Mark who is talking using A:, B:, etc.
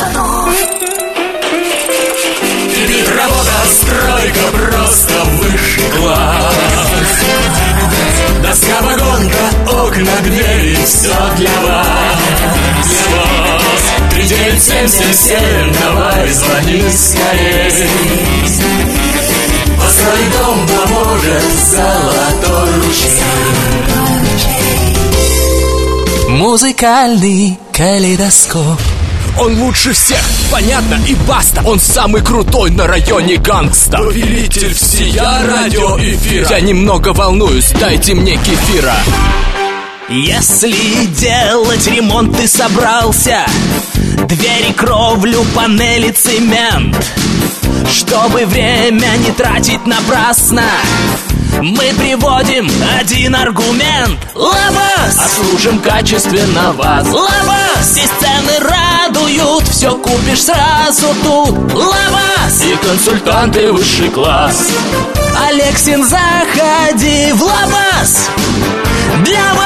A: пацанов.
B: Кипит работа, стройка, просто высший класс. Доска, вагонка, окна, двери, все для вас. 3977, давай звони скорей. Построить дом поможет золотой ручей.
C: Музыкальный калейдоскоп.
D: Он лучше всех, понятно и баста. Он самый крутой на районе гангста.
B: Повелитель всея радиоэфира.
D: Я немного волнуюсь, дайте мне кефира.
C: Если делать ремонт ты собрался, двери, кровлю, панели, цемент, чтобы время не тратить напрасно, мы приводим один аргумент. Лаваз!
D: Обслужим качественно вас.
C: Лаваз! Здесь цены радуют, все купишь сразу тут. Лаваз!
D: И консультанты высший класс.
C: Алексин, заходи в Лаваз. Для